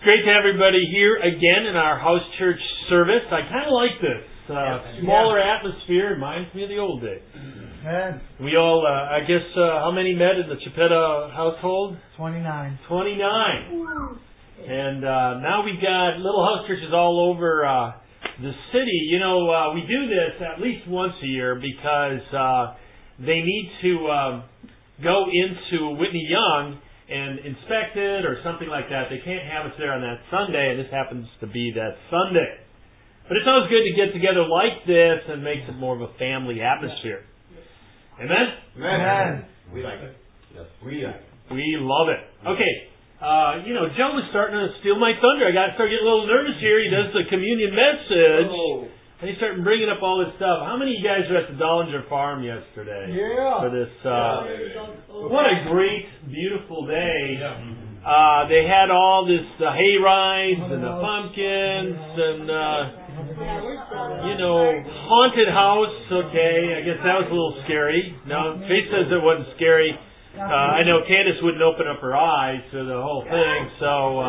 great to have everybody here again in our house church service. I kind of like this. Smaller atmosphere. Reminds me of the old days. We all, I guess, how many met in the Chipetta household? 29. 29. And now we've got little house churches all over the city. You know, we do this at least once a year because they need to go into Whitney Young and inspect it or something like that. They can't have us there on that Sunday, and this happens to be that Sunday. But it's always good to get together like this and makes it more of a family atmosphere. Amen? Amen. We like it. Yes, we like it. We love it. Okay. Joe was starting to steal my thunder. I got to start getting a little nervous here. He does the communion message. Oh. And he's starting bringing up all this stuff. How many of you guys were at the Dollinger Farm yesterday? Yeah. For this, what a great, beautiful day. They had all this hay rides and the pumpkins and, haunted house. Okay, I guess that was a little scary. No, Faith says it wasn't scary. I know Candace wouldn't open up her eyes to the whole thing, so,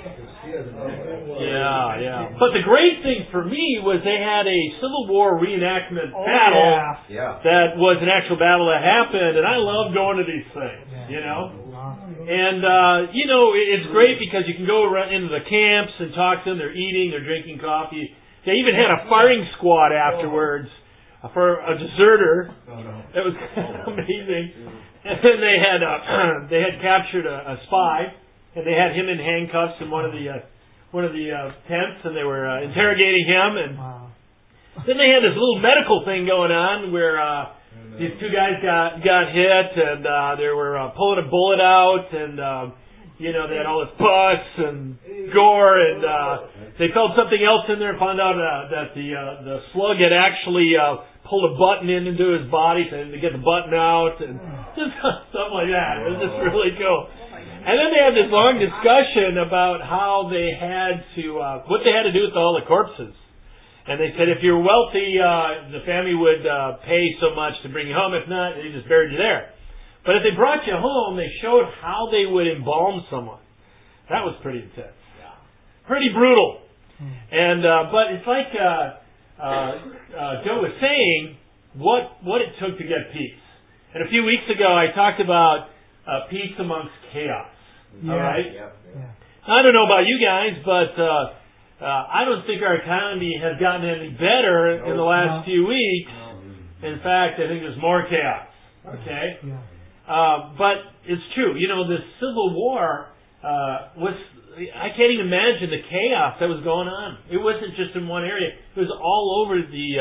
yeah. But the great thing for me was they had a Civil War reenactment battle that was an actual battle that happened, and I love going to these things, And, it's great because you can go around into the camps and talk to them. They're eating, they're drinking coffee. They even had a firing squad afterwards for a deserter. That was amazing. And then they had captured a spy, and they had him in handcuffs in one of the tents, and they were interrogating him. And then they had this little medical thing going on where these two guys got hit, and they were pulling a bullet out, and they had all this pus and gore, and they felt something else in there and found out that the slug had actually pulled a button into his body to get the button out, and just stuff like that. It was just really cool. And then they had this long discussion about how they had to, what they had to do with all the corpses. And they said if you're wealthy, the family would pay so much to bring you home. If not, they just buried you there. But if they brought you home, they showed how they would embalm someone. That was pretty intense. Pretty brutal. And but it's like Joe was saying, what it took to get peace. And a few weeks ago, I talked about peace amongst chaos. All right? I don't know about you guys, but I don't think our economy has gotten any better in the last few weeks. In fact, I think there's more chaos. Okay? But it's true. The Civil War was... I can't even imagine the chaos that was going on. It wasn't just in one area. It was all over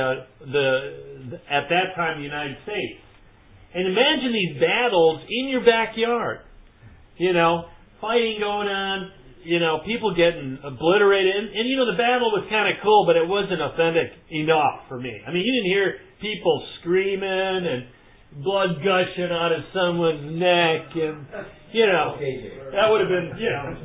at that time, the United States. And imagine these battles in your backyard. Fighting going on, people getting obliterated. And the battle was kind of cool, but it wasn't authentic enough for me. I mean, you didn't hear people screaming and blood gushing out of someone's neck and... that would have been,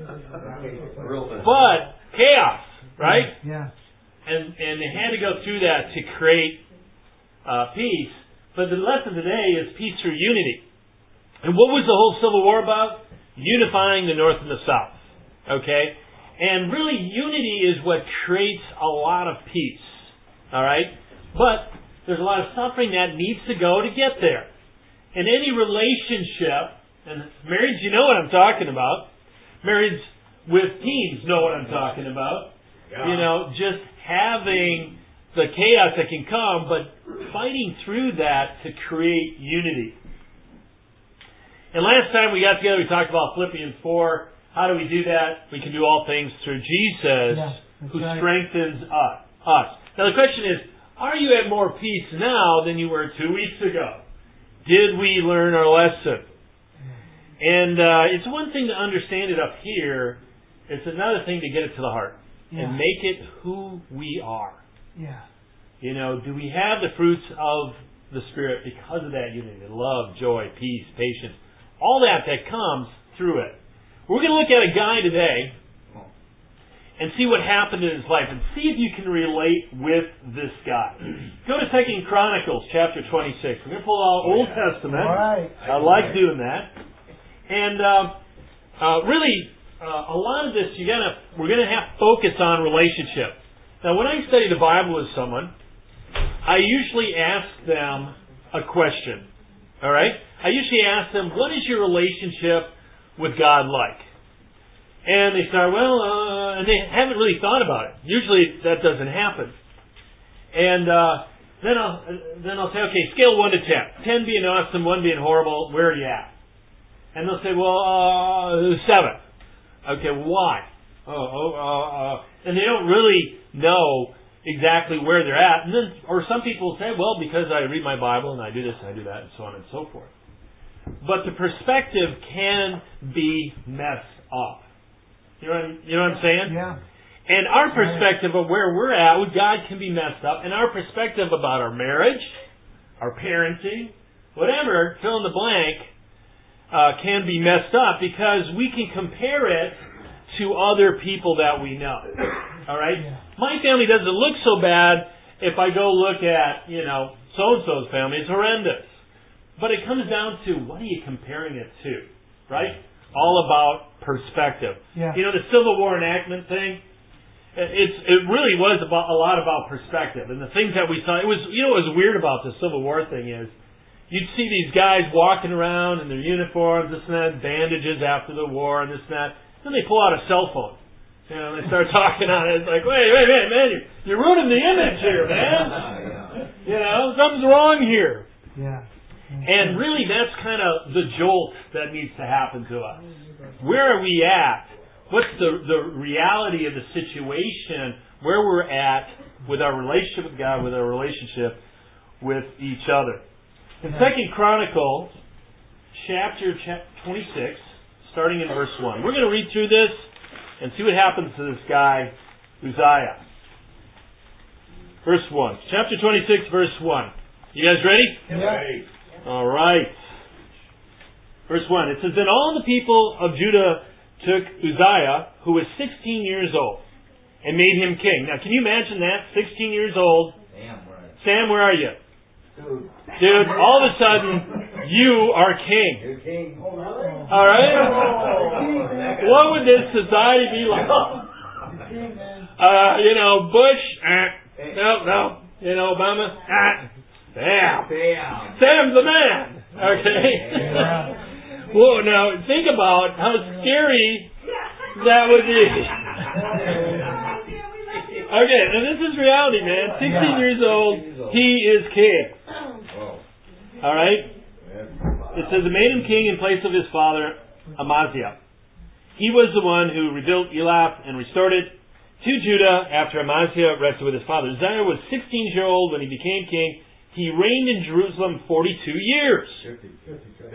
but chaos, right? Yeah. And they had to go through that to create peace. But the lesson today is peace through unity. And what was the whole Civil War about? Unifying the North and the South. Okay? And really, unity is what creates a lot of peace. All right? But there's a lot of suffering that needs to go to get there. In any relationship, and marrieds, you know what I'm talking about. Marrieds with teens know what I'm talking about. Yeah. Just having the chaos that can come, but fighting through that to create unity. And last time we got together, we talked about Philippians 4. How do we do that? We can do all things through Jesus, who strengthens us. Now the question is, are you at more peace now than you were 2 weeks ago? Did we learn our lesson? And it's one thing to understand it up here. It's another thing to get it to the heart and make it who we are. Yeah. Do we have the fruits of the Spirit because of that unity? Love, joy, peace, patience. All that comes through it. We're going to look at a guy today and see what happened in his life and see if you can relate with this guy. Go to 2 Chronicles chapter 26. We're going to pull out Old Testament. All right. I like doing that. And really, a lot of this, we're going to have to focus on relationship. Now, when I study the Bible with someone, I usually ask them a question. All right? I usually ask them, what is your relationship with God like? And they start, and they haven't really thought about it. Usually that doesn't happen. And then I'll say, okay, scale 1 to 10. 10 being awesome, 1 being horrible, where are you at? And they'll say, 7. Okay, why? And they don't really know exactly where they're at. And then, or some people say, well, because I read my Bible and I do this and I do that and so on and so forth. But the perspective can be messed up. You know what I'm saying? Yeah. And our perspective of where we're at with God can be messed up. And our perspective about our marriage, our parenting, whatever, fill in the blank, can be messed up because we can compare it to other people that we know. All right? Yeah. My family doesn't look so bad if I go look at, so-and-so's family. It's horrendous. But it comes down to, what are you comparing it to? Right? All about perspective. Yeah. The Civil War enactment thing, it really was a lot about perspective. And the things that we saw, it was, what was weird about the Civil War thing is, you'd see these guys walking around in their uniforms, this and that, bandages after the war, and this and that. Then they pull out a cell phone. They start talking on it. It's like, wait, man, you're ruining the image here, man. Something's wrong here. Yeah. And really, that's kind of the jolt that needs to happen to us. Where are we at? What's the reality of the situation, where we're at with our relationship with God, with our relationship with each other? In 2 Chronicles, chapter 26, starting in verse 1. We're going to read through this and see what happens to this guy, Uzziah. Verse 1. Chapter 26, verse 1. You guys ready? Yeah. All right. Verse 1. It says, Then all the people of Judah took Uzziah, who was 16 years old, and made him king. Now, can you imagine that? 16 years old. Sam, where are you? Dude, all of a sudden, you are king. You're king. All right? What would this society be like? Bush, no. Obama, Sam. Sam's the man. Okay? Well, now, think about how scary that would be. Okay, and this is reality, man. 16 years old, he is king. All right? It says, it made him king in place of his father, Amaziah. He was the one who rebuilt Elath and restored it to Judah after Amaziah rested with his father. Uzziah was 16 years old when he became king. He reigned in Jerusalem 42 years. 52.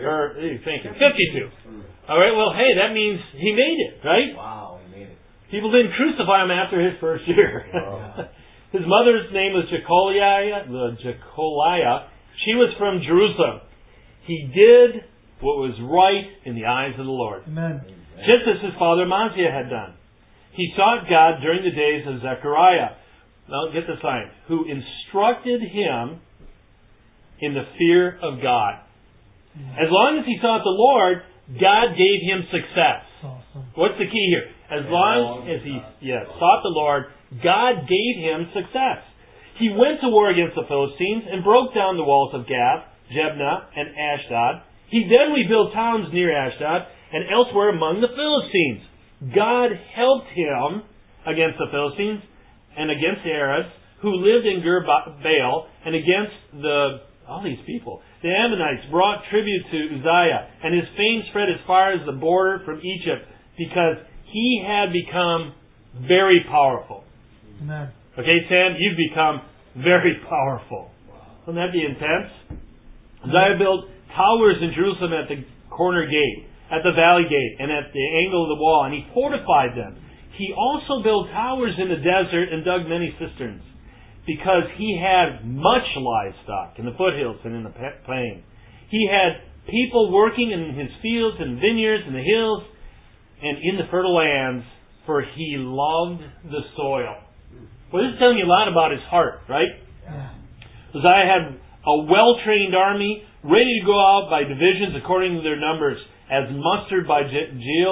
All right, well, hey, that means he made it, right? Wow, he made it. People didn't crucify him after his first year. Wow. His mother's name was Jecoliah. She was from Jerusalem. He did what was right in the eyes of the Lord. Amen. Just as his father Amaziah had done. He sought God during the days of Zechariah. Now get this line. Who instructed him in the fear of God. As long as he sought the Lord, God gave him success. Awesome. What's the key here? As long as he sought the Lord, God gave him success. He went to war against the Philistines and broke down the walls of Gath, Jebna, and Ashdod. He then rebuilt towns near Ashdod and elsewhere among the Philistines. God helped him against the Philistines and against the Arabs who lived in Gur-Baal and against all these people. The Ammonites brought tribute to Uzziah, and his fame spread as far as the border from Egypt because he had become very powerful. Amen. Okay, Sam, you've become very powerful. Wouldn't that be intense? Uzziah built towers in Jerusalem at the corner gate, at the valley gate, and at the angle of the wall, and he fortified them. He also built towers in the desert and dug many cisterns, because he had much livestock in the foothills and in the plain. He had people working in his fields and vineyards and the hills and in the fertile lands, for he loved the soil. Well, this is telling you a lot about his heart, right? Yeah. Uzziah had a well-trained army ready to go out by divisions according to their numbers, as mustered by Jeiel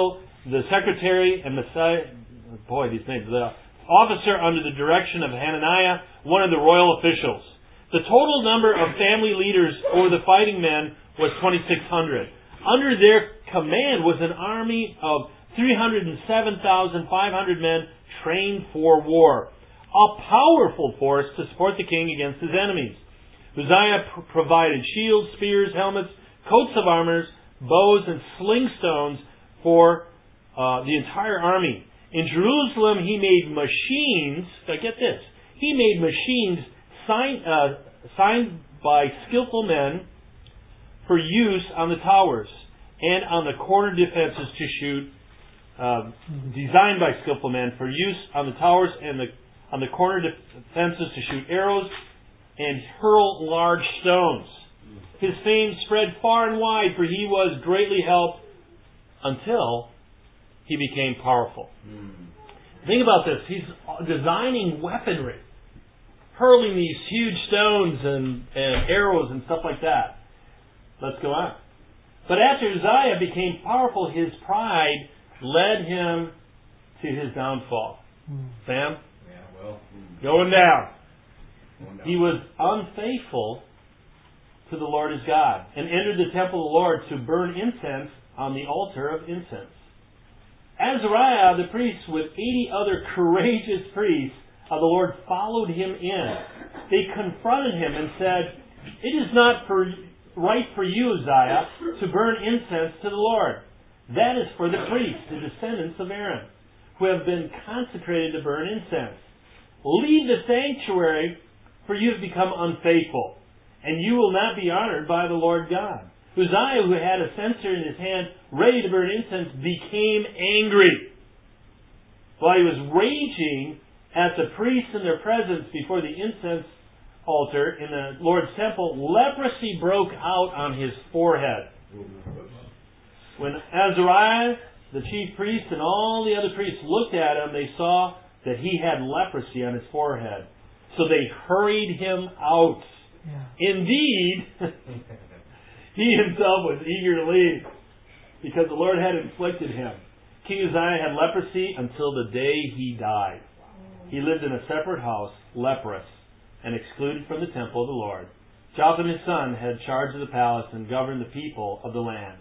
the secretary and these names, the officer under the direction of Hananiah, one of the royal officials. The total number of family leaders or the fighting men was 2,600. Under their command was an army of 307,500 men trained for war. A powerful force to support the king against his enemies. Uzziah provided shields, spears, helmets, coats of armor, bows, and sling stones for the entire army. In Jerusalem, he made machines. Now get this. He made machines signed by skillful men for use on the towers and on the corner defenses to shoot. Designed by skillful men for use on the towers and on the corner defenses to shoot arrows and hurl large stones. His fame spread far and wide, for he was greatly helped until he became powerful. Think about this. He's designing weaponry, hurling these huge stones and arrows and stuff like that. Let's go on. But after Uzziah became powerful, his pride led him to his downfall. Sam? Going down. He was unfaithful to the Lord his God and entered the temple of the Lord to burn incense on the altar of incense. Azariah the priest with 80 other courageous priests of the Lord followed him in. They confronted him and said, "It is not right for you, Uzziah, to burn incense to the Lord. That is for the priests, the descendants of Aaron, who have been consecrated to burn incense. Leave the sanctuary, for you have become unfaithful, and you will not be honored by the Lord God." Uzziah, who had a censer in his hand, ready to burn incense, became angry. While he was raging at the priests in their presence before the incense altar in the Lord's temple, leprosy broke out on his forehead. When Azariah, the chief priest, and all the other priests looked at him, they saw that he had leprosy on his forehead. So they hurried him out. Indeed, he himself was eager to leave, because the Lord had inflicted him. King Uzziah had leprosy until the day he died. He lived in a separate house, leprous, and excluded from the temple of the Lord. Jotham his son had charge of the palace and governed the people of the land.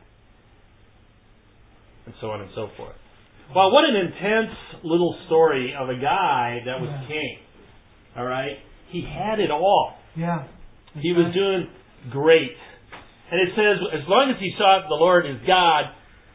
And so on and so forth. Well, what an intense little story of a guy that was king. All right? He had it all. Yeah. He was doing great. And it says, as long as he sought the Lord as God,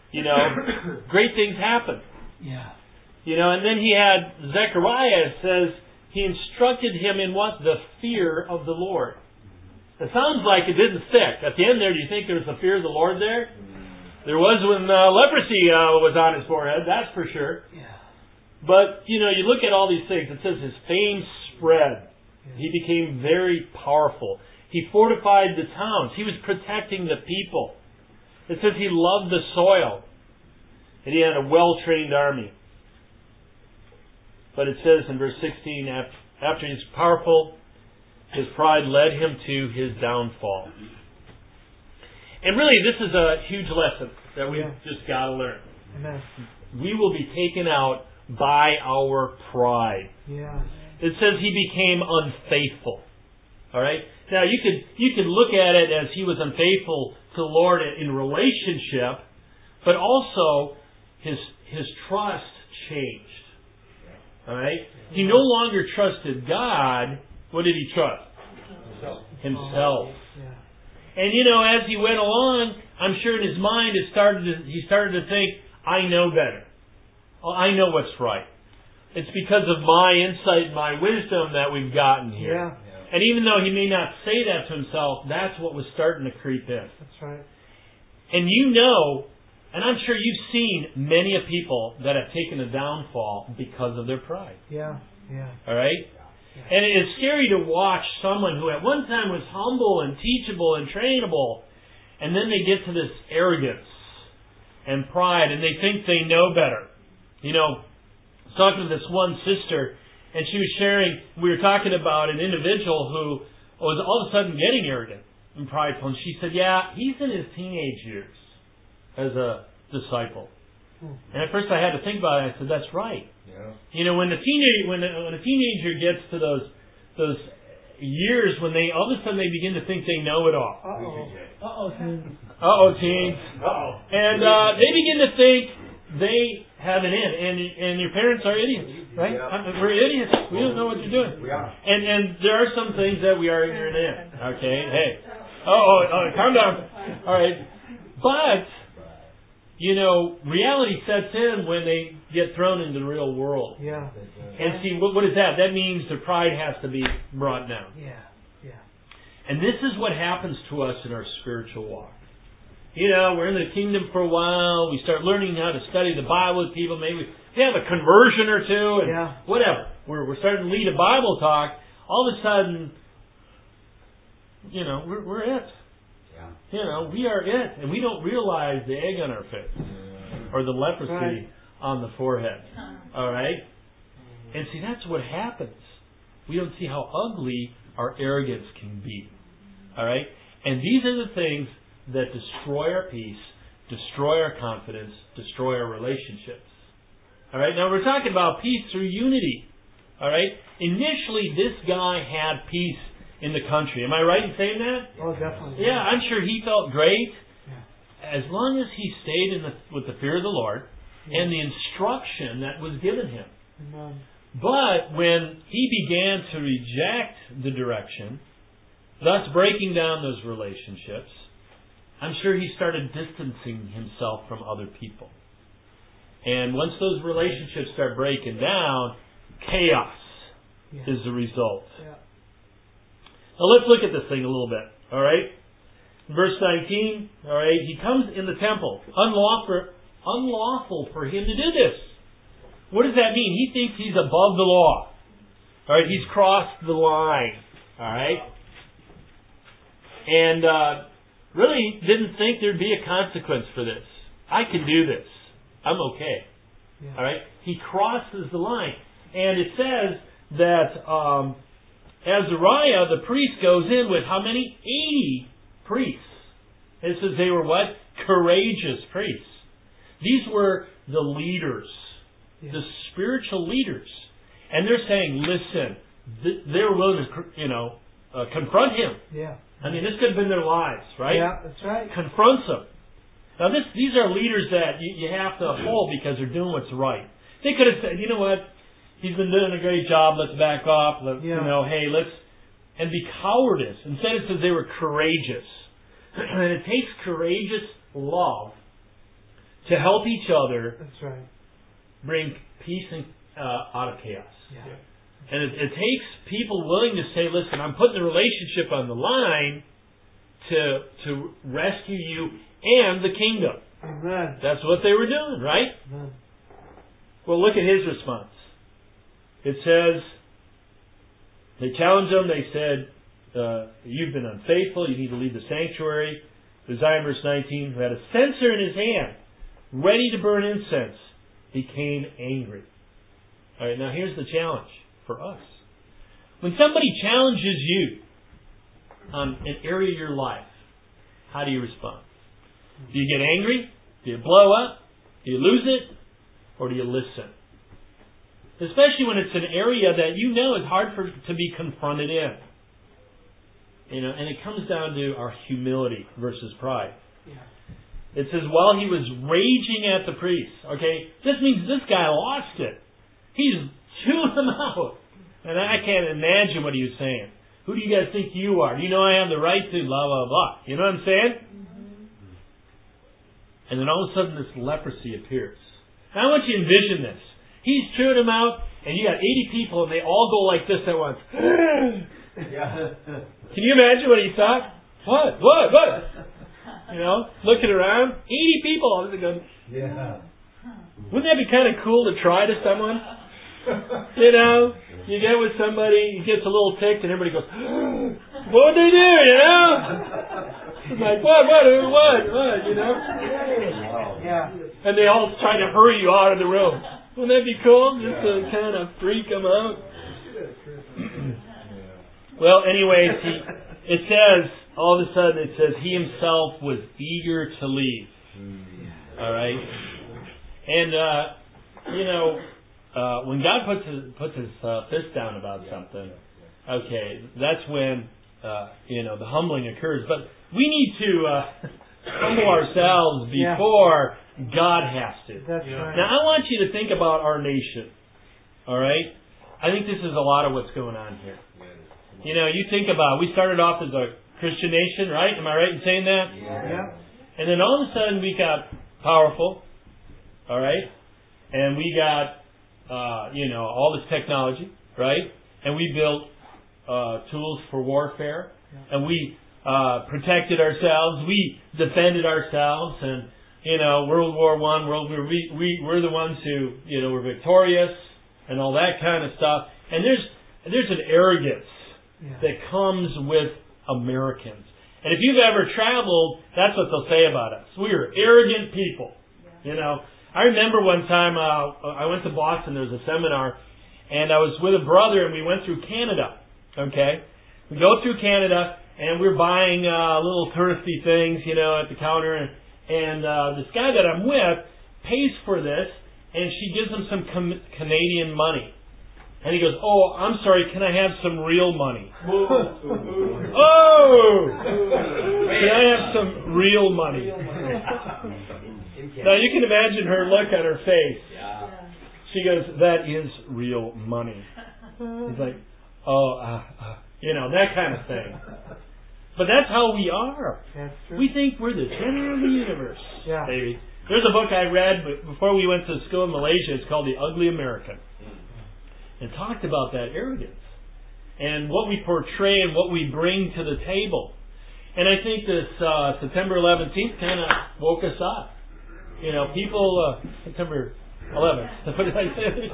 great things happened. Yeah. And then he had Zechariah, says, he instructed him in what? The fear of the Lord. It sounds like it didn't stick. At the end there, do you think there was the fear of the Lord there? There was when leprosy was on his forehead, that's for sure. Yeah. But, you look at all these things. It says his fame spread. Yeah. He became very powerful. He fortified the towns. He was protecting the people. It says he loved the soil. And he had a well-trained army. But it says in verse 16, after he's powerful, his pride led him to his downfall. And really, this is a huge lesson that we've just got to learn. Amen. We will be taken out by our pride. Yeah. It says he became unfaithful. All right? Now, you could look at it as he was unfaithful to the Lord in relationship, but also his trust changed. All right? He no longer trusted God. What did he trust? Himself. Yeah. And as he went along, I'm sure in his mind he started to think, I know better. I know what's right. It's because of my insight and my wisdom that we've gotten here. Yeah. And even though he may not say that to himself, that's what was starting to creep in. That's right. And and I'm sure you've seen many of people that have taken a downfall because of their pride. Yeah. Yeah. All right? Yeah. And it's scary to watch someone who at one time was humble and teachable and trainable, and then they get to this arrogance and pride, and they think they know better. I was talking to this one sister, and she was sharing, we were talking about an individual who was all of a sudden getting arrogant and prideful. And she said, he's in his teenage years as a disciple. And at first I had to think about it. I said, that's right. Yeah. When a teenager gets to those years when they all of a sudden they begin to think they know it all. Teens. And they begin to think they have an in, and your parents are idiots, right? Yeah. We're idiots. We don't know what you're doing. We are. And there are some things that we are ignorant in. Okay, hey. Calm down. All right. But, reality sets in when they get thrown into the real world. Yeah. And see, what is that? That means their pride has to be brought down. Yeah. And this is what happens to us in our spiritual walk. We're in the kingdom for a while. We start learning how to study the Bible with people. Maybe we have a conversion or two, and whatever. We're starting to lead a Bible talk. All of a sudden, we're it. Yeah. We are it, and we don't realize the egg on our face or the leprosy on the forehead. All right, and see, that's what happens. We don't see how ugly our arrogance can be. All right, and these are the things that destroy our peace, destroy our confidence, destroy our relationships. All right, now we're talking about peace through unity. All right, initially this guy had peace in the country. Am I right in saying that? Oh, definitely. Yeah, I'm sure he felt great as long as he stayed with the fear of the Lord and the instruction that was given him. Amen. But when he began to reject the direction, thus breaking down those relationships, I'm sure he started distancing himself from other people. And once those relationships start breaking down, chaos is the result. Yeah. Now let's look at this thing a little bit. All right? Verse 19, all right, he comes in the temple. Unlawful for him to do this. What does that mean? He thinks he's above the law. All right, he's crossed the line. All right? And really didn't think there'd be a consequence for this. I can do this. I'm okay. Yeah. All right? He crosses the line. And it says that Azariah, the priest, goes in with how many? 80 priests. It says they were what? Courageous priests. These were the leaders. The spiritual leaders. And they're saying, listen, they're willing to, confront him. Yeah. I mean, this could have been their lives, right? Yeah, that's right. Confronts them. Now, these are leaders that you have to uphold because they're doing what's right. They could have said, you know what? He's been doing a great job. Let's back off. And be cowardice. Instead, it says they were courageous. And it takes courageous love to help each other. That's right. Bring peace out of chaos. Yeah. And it takes people willing to say, listen, I'm putting the relationship on the line to rescue you and the kingdom. Amen. That's what they were doing, right? Amen. Well, look at his response. It says, they challenged him. They said, you've been unfaithful. You need to leave the sanctuary. Uzziah, verse 19, who had a censer in his hand, ready to burn incense, became angry. All right, now here's the challenge for us. When somebody challenges you on an area of your life, how do you respond? Do you get angry? Do you blow up? Do you lose it? Or do you listen? Especially when it's an area that you know is hard to be confronted in. And it comes down to our humility versus pride. Yeah. It says, while he was raging at the priests. Okay, this means this guy lost it. He's chewing them out. And I can't imagine what he was saying. Who do you guys think you are? Do you know I have the right to blah, blah, blah? You know what I'm saying? Mm-hmm. And then all of a sudden this leprosy appears. Now I want you to envision this. He's chewing them out, and you got 80 people, and they all go like this at once. Can you imagine what he thought? What? Looking around, 80 people all of a sudden going, Wouldn't that be kind of cool to try to someone? You get with somebody, he gets a little ticked, and everybody goes, what would they do, It's like, what, Yeah. And they all try to hurry you out of the room. Wouldn't that be cool? Just to kind of freak them out. Well, anyways, it says, all of a sudden it says, he himself was eager to leave. All right? And when God puts his fist down about something, okay, that's when the humbling occurs. But we need to humble ourselves before God has to. That's right. Now, I want you to think about our nation. All right? I think this is a lot of what's going on here. You think about, we started off as a Christian nation, right? Am I right in saying that? Yeah. And then all of a sudden we got powerful, all right? And we got, all this technology, right? And we built tools for warfare. Yeah. And we protected ourselves. We defended ourselves. And, World War I, we're the ones who, were victorious and all that kind of stuff. And there's an arrogance that comes with Americans. And if you've ever traveled, that's what they'll say about us. We are arrogant people. I remember one time I went to Boston. There was a seminar, and I was with a brother, and we went through Canada. Okay, we go through Canada, and we're buying little touristy things, at the counter, and this guy that I'm with pays for this, and she gives him some Canadian money. And he goes, "Oh, I'm sorry, can I have some real money?" Oh! Can I have some real money? Now you can imagine her look on her face. She goes, "That is real money." He's like, "Oh, that kind of thing." But that's how we are. We think we're the center of the universe. Yeah. Baby. There's a book I read before we went to school in Malaysia. It's called The Ugly American. And talked about that arrogance and what we portray and what we bring to the table. And I think this September 11th kind of woke us up. People, September 11th. What did I say?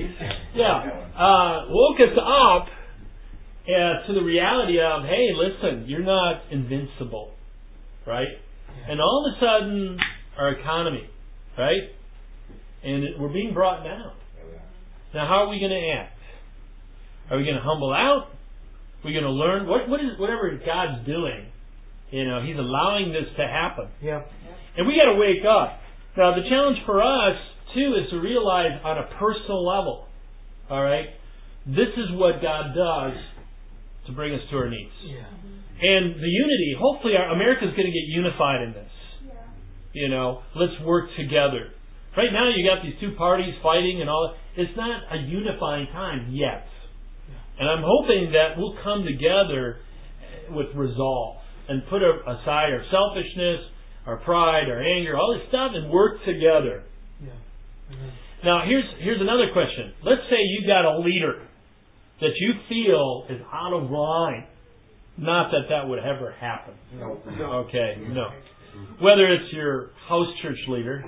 Woke us up to the reality of, hey, listen, you're not invincible, right? And all of a sudden, our economy, right? And we're being brought down. Now, how are we going to act? Are we going to humble out? Are we going to learn? Whatever God's doing, He's allowing this to happen. Yeah. And we got to wake up. Now, the challenge for us, too, is to realize on a personal level, all right, this is what God does to bring us to our knees. Yeah. And the unity, hopefully America's going to get unified in this. Yeah. Let's work together. Right now you got these two parties fighting and all that. It's not a unifying time yet. And I'm hoping that we'll come together with resolve and put aside our selfishness, our pride, our anger, all this stuff, and work together. Yeah. Mm-hmm. Now here's another question. Let's say you got a leader that you feel is out of line. Not that would ever happen. No. Okay, no. Whether it's your house church leader,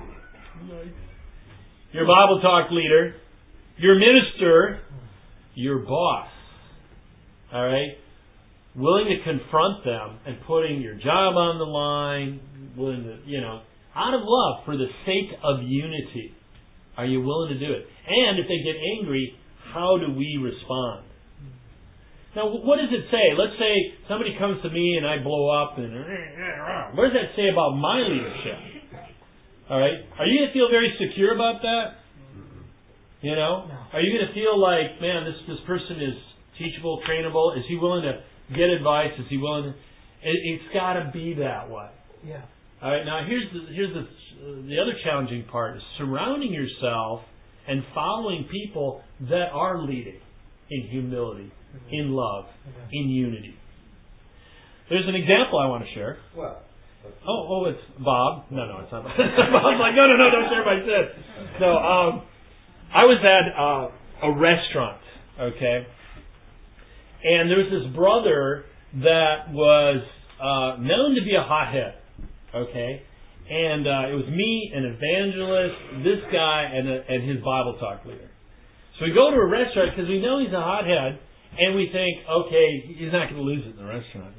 your Bible talk leader, your minister, your boss. All right? Willing to confront them and putting your job on the line, willing to, out of love for the sake of unity. Are you willing to do it? And if they get angry, how do we respond? Now, what does it say? Let's say somebody comes to me and I blow up and what does that say about my leadership? All right? Are you going to feel very secure about that? No. Are you going to feel like, man, this person is teachable, trainable? Is he willing to get advice? Is he willing to... It's got to be that way. Yeah. All right. Now, here's the other challenging part is surrounding yourself and following people that are leading in humility, in love, in unity. There's an example I want to share. Well. Oh, it's Bob. No, it's not Bob. Bob's like, no, don't share my sin. No, I was at a restaurant, okay? And there was this brother that was known to be a hothead, okay? And it was me, an evangelist, this guy, and his Bible talk leader. So we go to a restaurant because we know he's a hothead, and we think, okay, he's not going to lose it in the restaurant,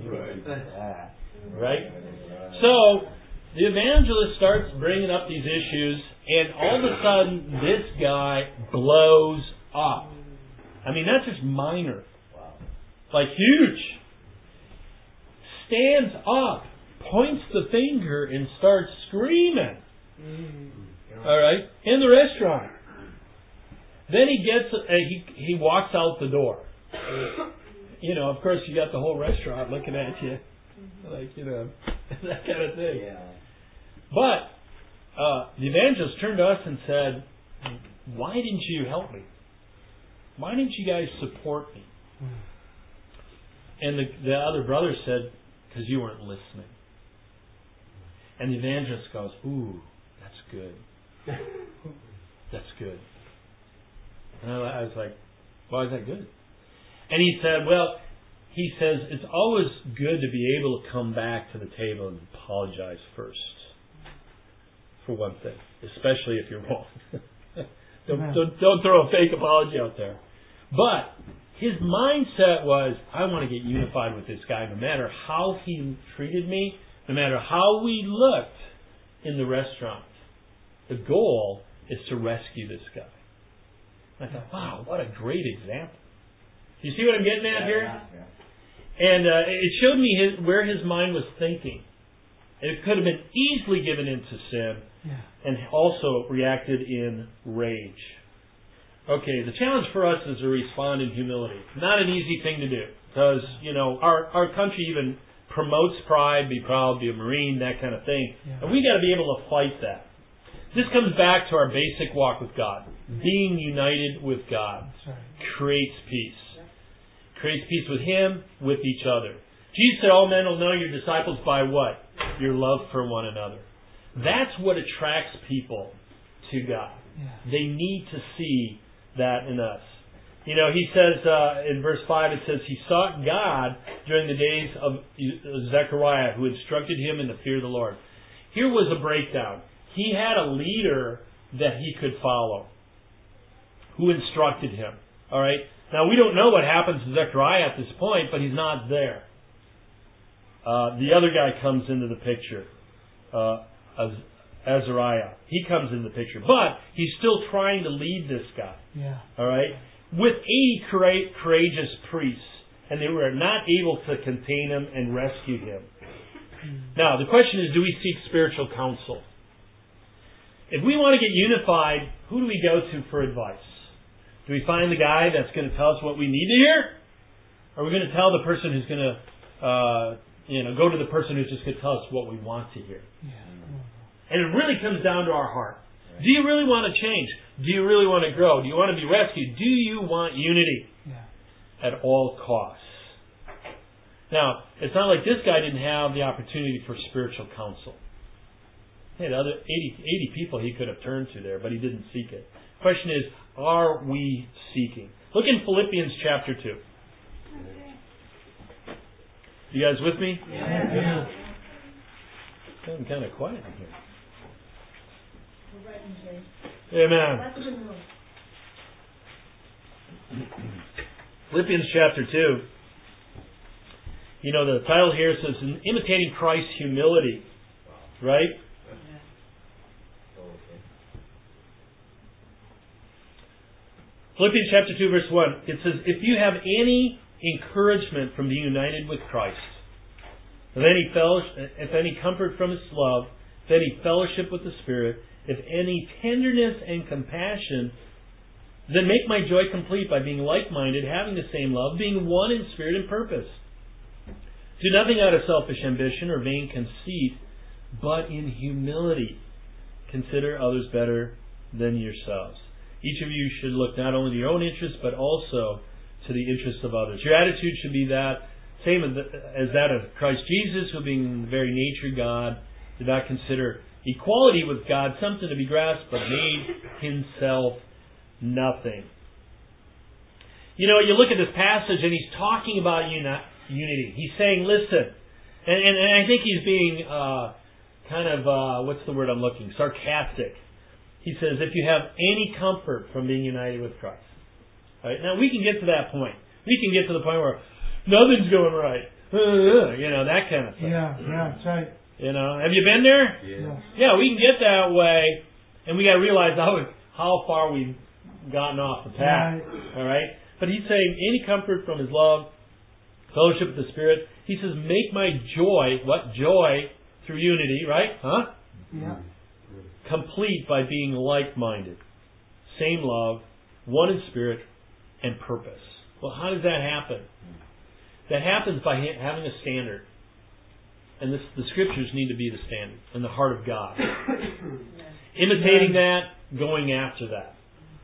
Right? So the evangelist starts bringing up these issues, and all of a sudden, this guy blows up. I mean, that's just minor. Like huge. Stands up, points the finger, and starts screaming. All right, in the restaurant. Then he walks out the door. Of course, you got the whole restaurant looking at you, like that kind of thing. Yeah. But the evangelist turned to us and said, "Why didn't you help me? Why didn't you guys support me?" And the other brother said, "Because you weren't listening." And the evangelist goes, "Ooh, that's good. That's good." And I was like, "Why is that good?" And he said, he says, it's always good to be able to come back to the table and apologize first. For one thing. Especially if you're wrong. Don't throw a fake apology out there. But his mindset was, I want to get unified with this guy no matter how he treated me, no matter how we looked in the restaurant. The goal is to rescue this guy. I thought, wow, what a great example. You see what I'm getting at here? Yeah. And it showed me where his mind was thinking. It could have been easily given into sin and also reacted in rage. Okay, the challenge for us is to respond in humility. Not an easy thing to do. Because, our country even promotes pride, be proud, be a Marine, that kind of thing. Yeah. And we got to be able to fight that. This comes back to our basic walk with God. Being united with God creates peace. Creates peace with Him, with each other. Jesus said, all men will know your disciples by what? Your love for one another. That's what attracts people to God. Yeah. They need to see that in us. He says in verse 5, it says, he sought God during the days of Zechariah, who instructed him in the fear of the Lord. Here was a breakdown. He had a leader that he could follow, who instructed him. All right? Now, we don't know what happens to Zechariah at this point, but he's not there. The other guy comes into the picture, Azariah. He comes into the picture. But he's still trying to lead this guy. Yeah. All right? With 80 courageous priests, and they were not able to contain him and rescue him. Now, the question is, do we seek spiritual counsel? If we want to get unified, who do we go to for advice? Do we find the guy that's going to tell us what we need to hear? Or are we going to tell the person who's going to, go to the person who's just going to tell us what we want to hear? Yeah. And it really comes down to our heart. Right. Do you really want to change? Do you really want to grow? Do you want to be rescued? Do you want unity? Yeah. At all costs. Now, it's not like this guy didn't have the opportunity for spiritual counsel. He had other 80 people he could have turned to there, but he didn't seek it. The question is, are we seeking? Look in Philippians chapter 2. You guys with me? Yeah. I'm kind of quiet in here. Amen. Philippians chapter 2. The title here says, Imitating Christ's Humility. Right? Philippians chapter 2 verse 1. It says, if you have any encouragement from being united with Christ, if any comfort from His love, if any fellowship with the Spirit, if any tenderness and compassion, then make my joy complete by being like-minded, having the same love, being one in spirit and purpose. Do nothing out of selfish ambition or vain conceit, but in humility consider others better than yourselves. Each of you should look not only to your own interests, but also to the interests of others. Your attitude should be that same as that of Christ Jesus, who being in the very nature God, did not consider equality with God something to be grasped, but made Himself nothing. You look at this passage and he's talking about unity. He's saying, listen, and I think he's being what's the word I'm looking? Sarcastic. He says, if you have any comfort from being united with Christ. Right? Now, we can get to that point. We can get to the point where nothing's going right. That kind of thing. Yeah, that's right. Have you been there? Yeah, we can get that way, and we got to realize how far we've gotten off the path. Right. All right? But he's saying, any comfort from His love, fellowship with the Spirit. He says, make my joy, what joy? Through unity, right? Huh? Yeah. complete by being like-minded, same love, one in spirit and purpose. Well, how does that happen? That happens by having a standard. And the Scriptures need to be the standard and the heart of God. Imitating that, going after that.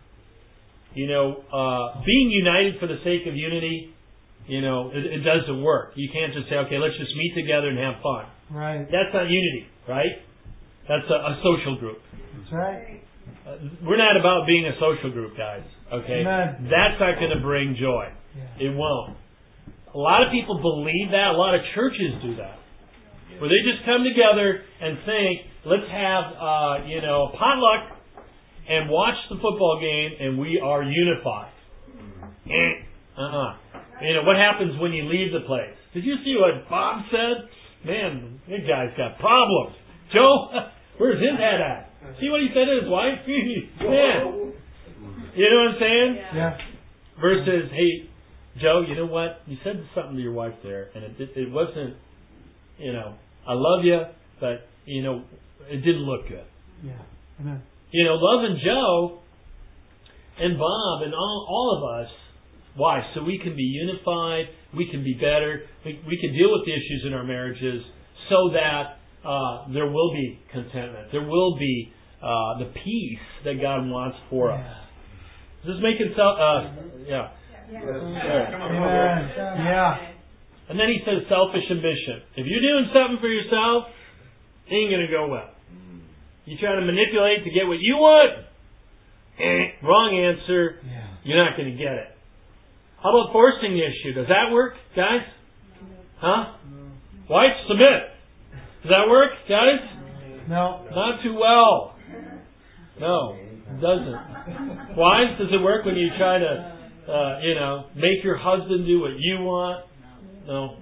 Being united for the sake of unity, it doesn't work. You can't just say, okay, let's just meet together and have fun. Right. That's not unity, right? That's a social group. That's right. We're not about being a social group, guys. Okay? Amen. That's not going to bring joy. Yeah. It won't. A lot of people believe that. A lot of churches do that. Where they just come together and think, let's have, potluck and watch the football game and we are unified. What happens when you leave the place? Did you see what Bob said? Man, that guy's got problems. Joe, where's his head at? See what he said to his wife? Man. You know what I'm saying? Yeah. Versus, hey, Joe, you know what? You said something to your wife there, and it wasn't, I love you, but, it didn't look good. Yeah. Amen. Loving Joe and Bob and all of us, why? So we can be unified, we can be better, we can deal with the issues in our marriages so that there will be contentment. There will be the peace that God wants for us. Does this make it yeah. Yeah. And then he says selfish ambition. If you're doing something for yourself, it ain't going to go well. You try to manipulate to get what you want, wrong answer. Yeah. You're not going to get it. How about forcing the issue? Does that work, guys? Huh? Wife, submit. Does that work, guys? No. Not too well. No, it doesn't. Wives, does it work when you try to, make your husband do what you want? No.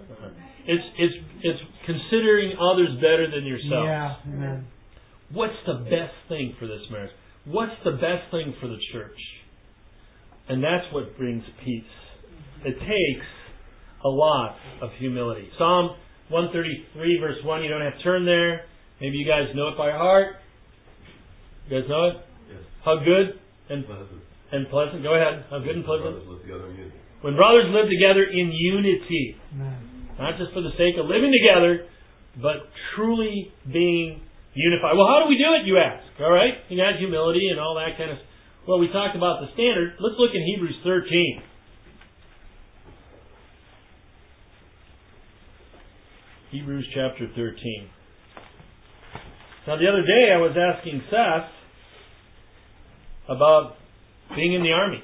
It's considering others better than yourself. Yeah. Amen. What's the best thing for this marriage? What's the best thing for the church? And that's what brings peace. It takes a lot of humility. Psalm 133 verse 1, you don't have to turn there. Maybe you guys know it by heart. You guys know it? Yes. How good and pleasant. Go ahead. How good and pleasant. When brothers live together in unity. Amen. Not just for the sake of living together, but truly being unified. Well, how do we do it, you ask? All right? You got humility and all that kind of stuff. Well, we talked about the standard. Let's look in Hebrews 13. Hebrews chapter 13. Now, the other day I was asking Seth about being in the army.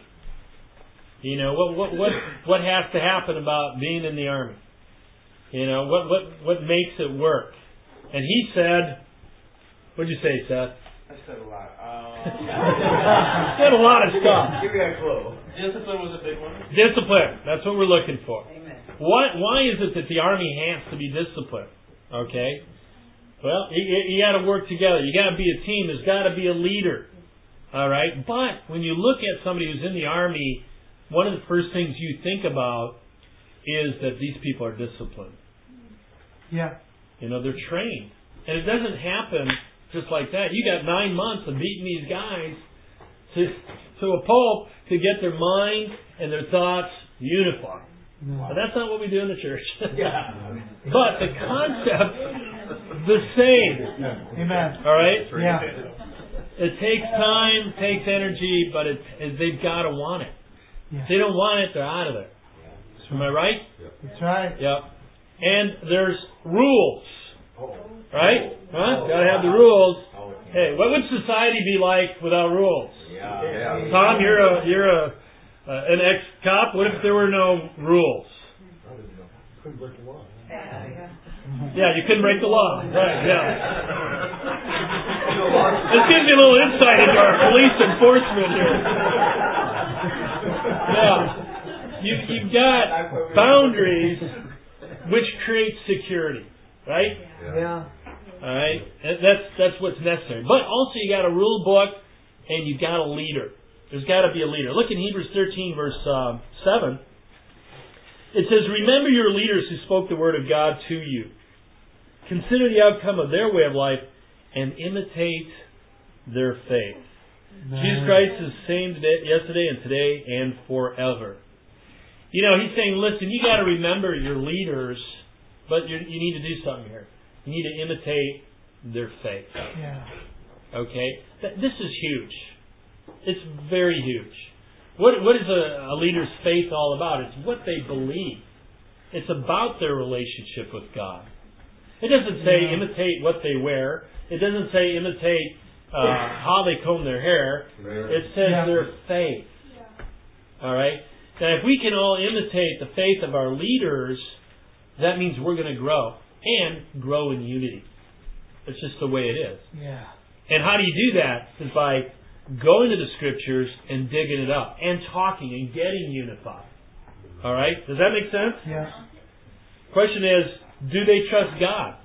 What has to happen about being in the army? What makes it work? And he said, what'd you say, Seth? I said a lot. Said a lot of stuff. Give me a clue. Discipline was a big one. Discipline. That's what we're looking for. Amen. Why is it that the army has to be disciplined? Okay. Well, you got to work together. You got to be a team. There's got to be a leader. All right. But when you look at somebody who's in the army, one of the first things you think about is that these people are disciplined. Yeah. They're trained, and it doesn't happen just like that. You got 9 months of beating these guys to a pulp to get their mind and their thoughts unified. No. But that's not what we do in the church. Yeah. But the concept, the same. Amen. All right? Yeah. It takes time, takes energy, but they've got to want it. Yeah. If they don't want it, they're out of there. Am I right? That's right. Yep. And there's rules. Right? Huh? Got to have the rules. Hey, what would society be like without rules? Yeah. Tom, you're an ex-cop. What if there were no rules? Couldn't break the law. Yeah, you couldn't break the law. Right, yeah. This gives you a little insight into our police enforcement here. Yeah. You've got boundaries which create security. Right? Yeah. All right? That's what's necessary. But also you got a rule book and you got a leader. There's got to be a leader. Look in Hebrews 13 verse 7. It says, remember your leaders who spoke the word of God to you. Consider the outcome of their way of life and imitate their faith. Jesus Christ is the same today, yesterday and today and forever. You know, he's saying, listen, you got to remember your leaders, but you need to do something here. You need to imitate their faith. Yeah. Okay? This is huge. It's very huge. What is a leader's faith all about? It's what they believe. It's about their relationship with God. It doesn't say imitate what they wear. It doesn't say imitate how they comb their hair. It says their faith. All right? Now, if we can all imitate the faith of our leaders, that means we're going to grow. And grow in unity. It's just the way it is. Yeah. And how do you do that? Is by going to the Scriptures and digging it up. And talking and getting unified. All right? Does that make sense? Yeah. Question is, do they trust God?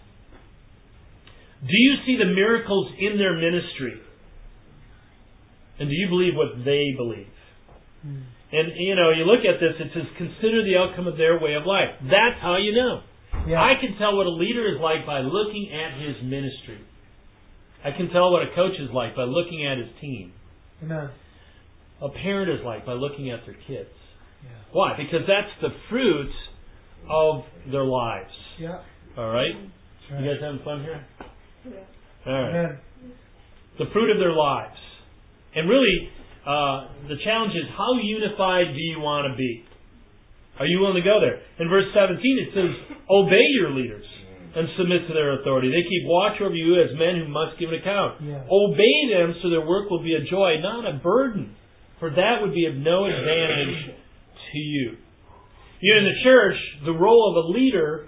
Do you see the miracles in their ministry? And do you believe what they believe? And, you know, you look at this, it says, consider the outcome of their way of life. That's how you know. Yeah. I can tell what a leader is like by looking at his ministry. I can tell what a coach is like by looking at his team. Amen. A parent is like by looking at their kids. Yeah. Why? Because that's the fruits of their lives. Yeah. All right? Right. You guys having fun here? Yeah. All right. Amen. The fruit of their lives. And really, the challenge is, how unified do you want to be? Are you willing to go there? In verse 17 it says, obey your leaders and submit to their authority. They keep watch over you as men who must give an account. Yeah. Obey them so their work will be a joy, not a burden. For that would be of no advantage to you. You know, in the church, the role of a leader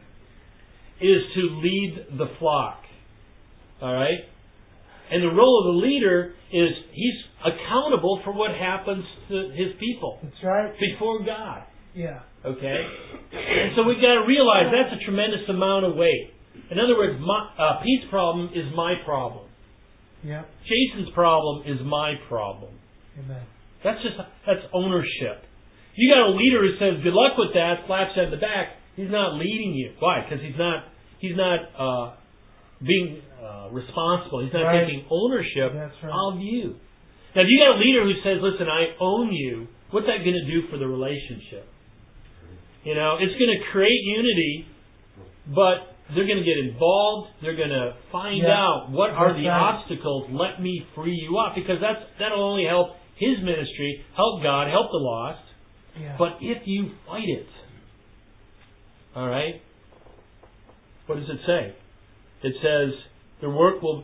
is to lead the flock. All right? And the role of the leader is he's accountable for what happens to his people. That's right. Before God. Yeah. Okay? And so we've got to realize that's a tremendous amount of weight. In other words, Pete's problem is my problem. Yeah. Jason's problem is my problem. Amen. That's ownership. You got a leader who says, good luck with that, slaps you on the back. He's not leading you. Why? Because he's not being responsible. He's not taking ownership of you. Now, if you got a leader who says, listen, I own you, what's that going to do for the relationship? You know, it's going to create unity, but they're going to get involved. They're going to find out what are the obstacles. Let me free you up, because that'll only help his ministry, help God, help the lost. Yeah. But if you fight it, all right, what does it say? It says their work will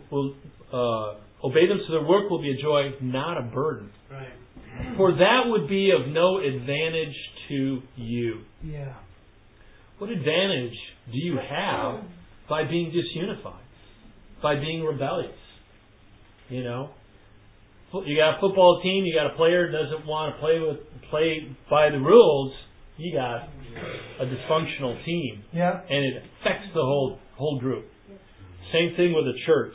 obey them, so their work will be a joy, not a burden. Right. For that would be of no advantage to you. Yeah. What advantage do you have by being disunified? By being rebellious? You know? You got a football team, you got a player who doesn't want to play by the rules, you got a dysfunctional team. Yeah. And it affects the whole group. Same thing with a church.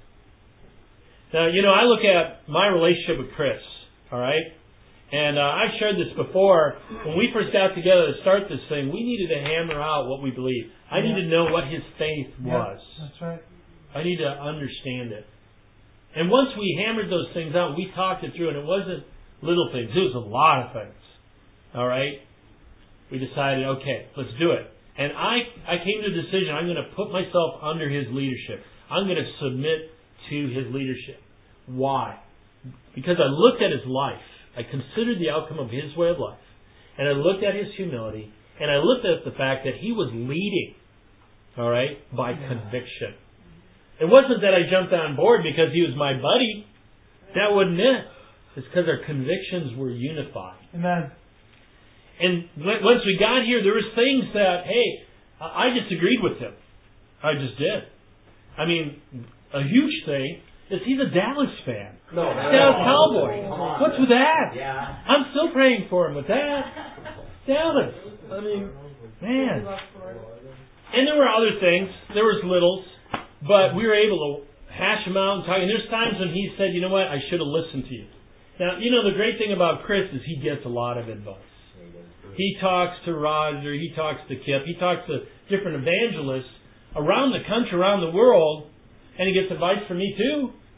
Now, you know, I look at my relationship with Chris, all right? And I've shared this before. When we first got together to start this thing, we needed to hammer out what we believe. I need to know what his faith was. That's right. I need to understand it. And once we hammered those things out, we talked it through, and it wasn't little things. It was a lot of things. All right? We decided, okay, let's do it. And I came to the decision, I'm going to put myself under his leadership. I'm going to submit to his leadership. Why? Because I looked at his life. I considered the outcome of his way of life. And I looked at his humility. And I looked at the fact that he was leading, all right, by conviction. It wasn't that I jumped on board because he was my buddy. That wasn't it. It's because our convictions were unified. Amen. And once we got here, there was things that, hey, I disagreed with him. I just did. I mean, a huge thing is he's a Dallas fan. No, Dallas Cowboys. What's with that? Yeah. I'm still praying for him with that. Dallas. I mean, man. And there were other things. There was littles. But we were able to hash them out and talk. And there's times when he said, you know what, I should have listened to you. Now, you know, the great thing about Chris is he gets a lot of advice. He talks to Roger, he talks to Kip, he talks to different evangelists around the country, around the world, and he gets advice from me too.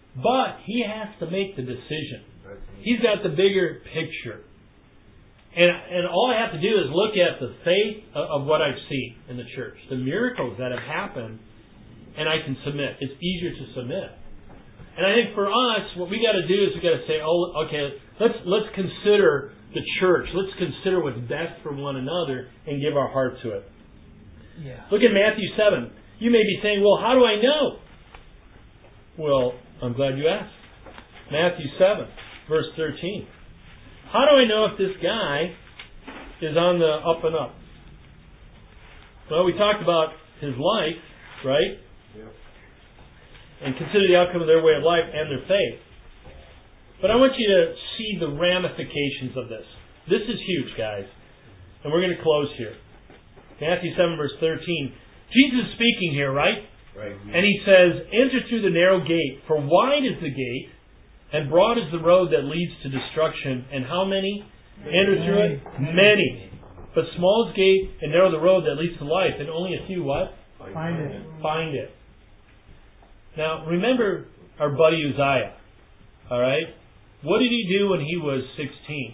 But he has to make the decision. He's got the bigger picture. And all I have to do is look at the faith of what I've seen in the church, the miracles that have happened, and I can submit. It's easier to submit. And I think for us, what we got to do is we got to say, oh, okay, let's consider the church. Let's consider what's best for one another and give our heart to it. Yeah. Look at Matthew 7. You may be saying, well, how do I know? Well, I'm glad you asked. Matthew 7, verse 13. How do I know if this guy is on the up and up? Well, we talked about his life, right? Yep. And consider the outcome of their way of life and their faith. But I want you to see the ramifications of this. This is huge, guys. And we're going to close here. Matthew 7, verse 13. Jesus is speaking here, right? Right. And he says, enter through the narrow gate, for wide is the gate, and broad is the road that leads to destruction. And how many enter through it? Many. But small is the gate, and narrow the road that leads to life, and only a few what? Find it. Now, remember our buddy Uzziah. All right? What did he do when he was 16?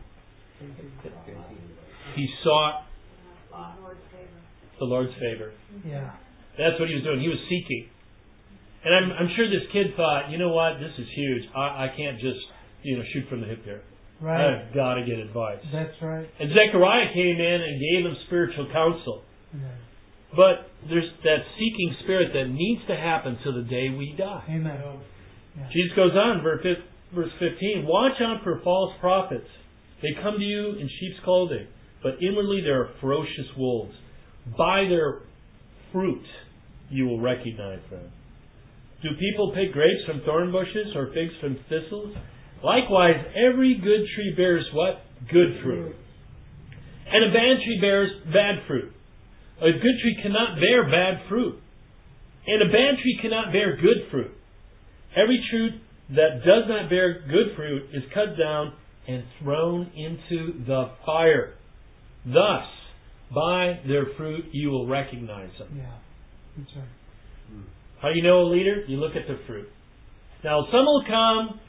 He sought the Lord's favor. Yeah. That's what he was doing. He was seeking. And I'm sure this kid thought, you know what? This is huge. I can't just, shoot from the hip here. Right. I've got to get advice. That's right. And Zechariah came in and gave him spiritual counsel. Amen. But there's that seeking spirit that needs to happen till the day we die. Amen. Yeah. Jesus goes on, verse 15. Watch out for false prophets. They come to you in sheep's clothing, but inwardly they are ferocious wolves. By their fruit you will recognize them. Do people pick grapes from thorn bushes or figs from thistles? Likewise, every good tree bears what? Good fruit. And a bad tree bears bad fruit. A good tree cannot bear bad fruit. And a bad tree cannot bear good fruit. Every tree that does not bear good fruit is cut down and thrown into the fire. Thus, by their fruit you will recognize them. Yeah, that's right. How do you know a leader? You look at the fruit. Now, some will come,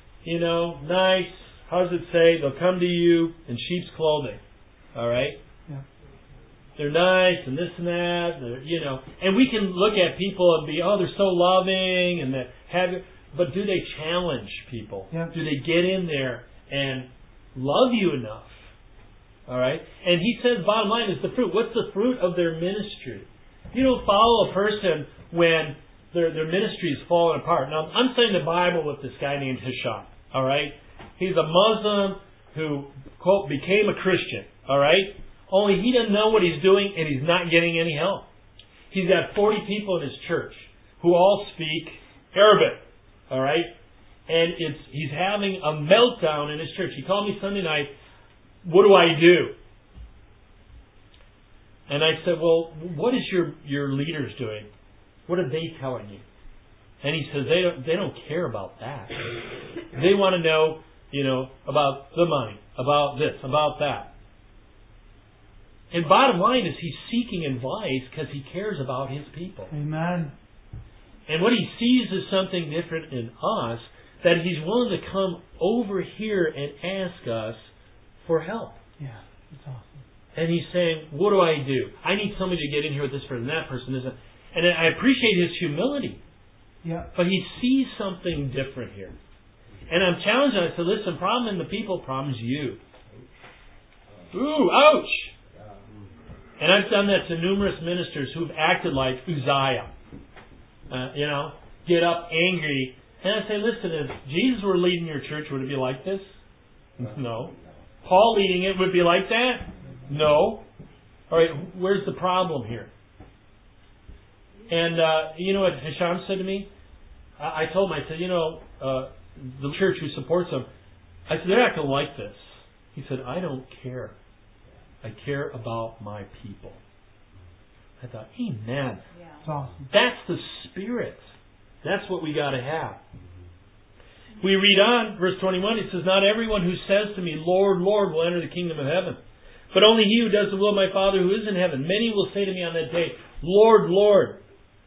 nice. How does it say? They'll come to you in sheep's clothing. All right? Yeah. They're nice and this and that. And we can look at people and be, they're so loving and that but do they challenge people? Yeah. Do they get in there and love you enough? All right? And he says, bottom line is the fruit. What's the fruit of their ministry? You don't follow a person when their ministry is falling apart. Now, I'm studying the Bible with this guy named Hisham. All right? He's a Muslim who, quote, became a Christian. All right? Only he doesn't know what he's doing and he's not getting any help. He's got 40 people in his church who all speak Arabic. All right? And he's having a meltdown in his church. He called me Sunday night. What do I do? And I said, well, what is your leaders doing? What are they telling you? And he says they don't care about that. They want to know, about the money, about this, about that. And bottom line is he's seeking advice because he cares about his people. Amen. And what he sees is something different in us, that he's willing to come over here and ask us for help. Yeah, that's awesome. And he's saying, what do I do? I need somebody to get in here with this person, that person, this. And I appreciate his humility. Yeah. But he sees something different here. And I'm challenging him. I said, listen, problem in the people, problem's you. Ooh, ouch! And I've done that to numerous ministers who've acted like Uzziah. Get up angry. And I say, listen, if Jesus were leading your church, would it be like this? No. Paul leading it would be like that? No. All right, where's the problem here? And you know what Hisham said to me? I told him, I said, the church who supports them, I said, they're not going to like this. He said, I don't care. I care about my people. I thought, amen. That's awesome. That's the spirit. That's what we got to have. We read on, verse 21, it says, not everyone who says to me, Lord, Lord, will enter the kingdom of heaven, but only he who does the will of my Father who is in heaven. Many will say to me on that day, Lord, Lord.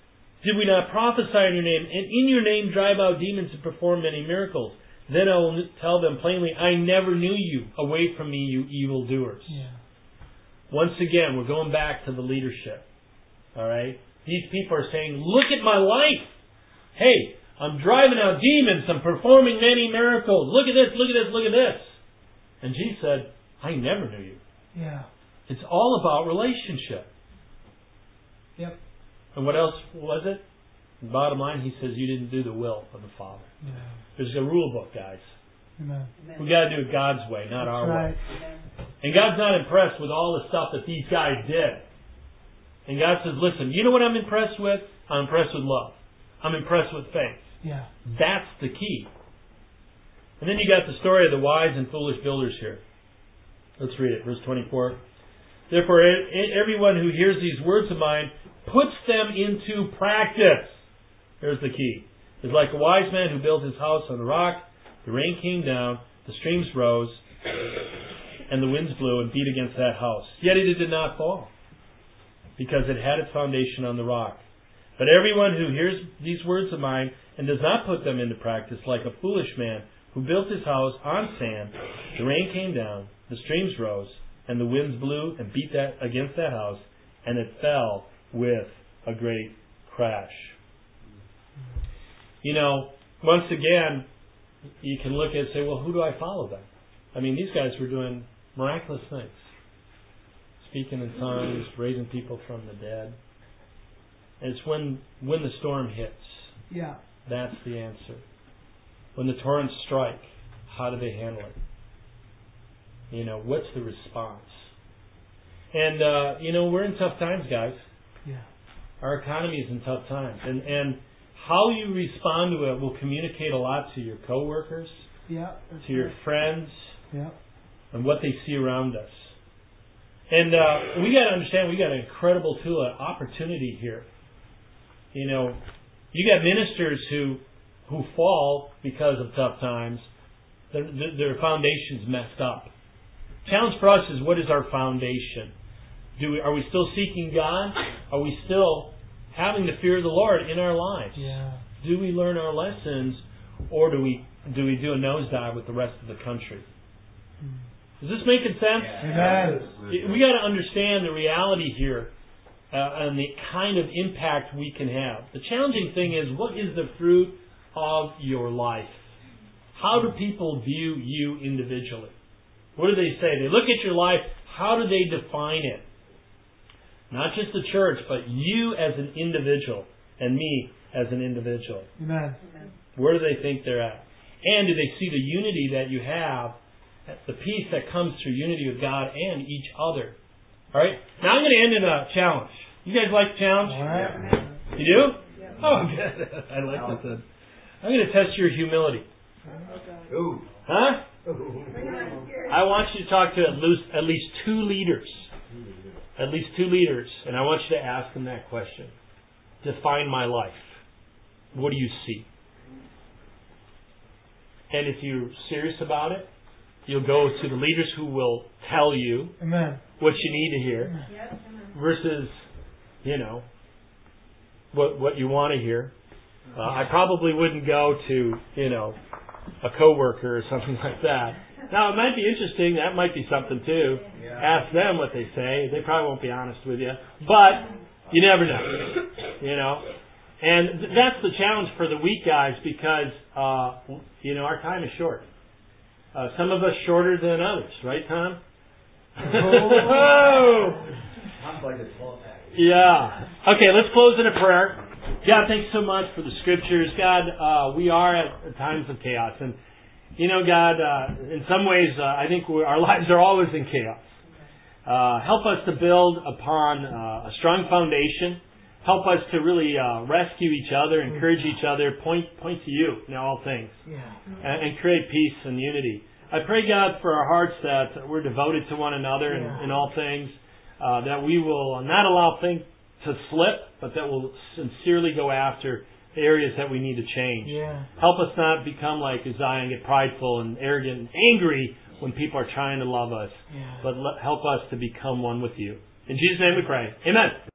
Did we not prophesy in your name, and in your name drive out demons and perform many miracles? Then I will tell them plainly, I never knew you. Away from me, you evildoers. Yeah. Once again, we're going back to the leadership. All right? These people are saying, look at my life. Hey, I'm driving out demons. I'm performing many miracles. Look at this, look at this, look at this. And Jesus said, I never knew you. Yeah. It's all about relationship. Yep. And what else was it? Bottom line, he says you didn't do the will of the Father. Yeah. There's a rule book, guys. Amen. We've got to do it God's way, not our way. And God's not impressed with all the stuff that these guys did. And God says, listen, you know what I'm impressed with? I'm impressed with love. I'm impressed with faith. Yeah. That's the key. And then you got the story of the wise and foolish builders here. Let's read it, verse 24. Therefore, everyone who hears these words of mine puts them into practice. Here's the key. It's like a wise man who built his house on a rock. The rain came down, the streams rose, and the winds blew and beat against that house. Yet it did not fall, because it had its foundation on the rock. But everyone who hears these words of mine and does not put them into practice, like a foolish man who built his house on sand, the rain came down, the streams rose, and the winds blew and beat against that house, and it fell with a great crash. You know, once again, you can look at it and say, well, who do I follow then? I mean, these guys were doing miraculous things. Speaking in tongues, raising people from the dead. And it's when the storm hits. Yeah. That's the answer. When the torrents strike, how do they handle it? You know, what's the response? And, you know, we're in tough times, guys. Yeah. Our economy is in tough times. And how you respond to it will communicate a lot to your coworkers, to your friends, and what they see around us. And we got to understand, we got an incredible tool, an opportunity here. You know, you got ministers who fall because of tough times. Their foundation's messed up. Challenge for us is, what is our foundation? Are we still seeking God? Are we still having the fear of the Lord in our lives? Yeah. Do we learn our lessons, or do we do a nosedive with the rest of the country? Is this making sense? Amen. We got to understand the reality here and the kind of impact we can have. The challenging thing is, what is the fruit of your life? How do people view you individually? What do they say? They look at your life. How do they define it? Not just the church, but you as an individual and me as an individual. Amen. Where do they think they're at? And do they see the unity that you have, the peace that comes through unity with God and each other? All right? Now I'm going to end in a challenge. You guys like the challenge? All right. You do? Yeah. Oh, good. I like that. I'm going to test your humility. Ooh. Huh? I want you to talk to at least two leaders. At least two leaders. And I want you to ask them that question. Define my life. What do you see? And if you're serious about it, you'll go to the leaders who will tell you Amen. What you need to hear versus, you know, what you want to hear. I probably wouldn't go to, you know, a coworker or something like that. Now, it might be interesting. That might be something too. Ask them what they say. They probably won't be honest with you. But you never know. You know. And that's the challenge for the weak guys because, you know, our time is short. Some of us shorter than others. Right, Tom? Oh! Tom's like a 12-pack. Yeah. Okay, let's close in a prayer. God, thanks so much for the scriptures. God, we are at times of chaos. And, you know, God, in some ways, I think our lives are always in chaos. Help us to build upon a strong foundation. Help us to really rescue each other, encourage each other, point to you in all things, and create peace and unity. I pray, God, for our hearts that we're devoted to one another in all things, that we will not allow things to slip, but that we'll sincerely go after the areas that we need to change. Help us not become like Uzziah and get prideful and arrogant and angry when people are trying to love us, but help us to become one with you. In Jesus' name we pray. Amen.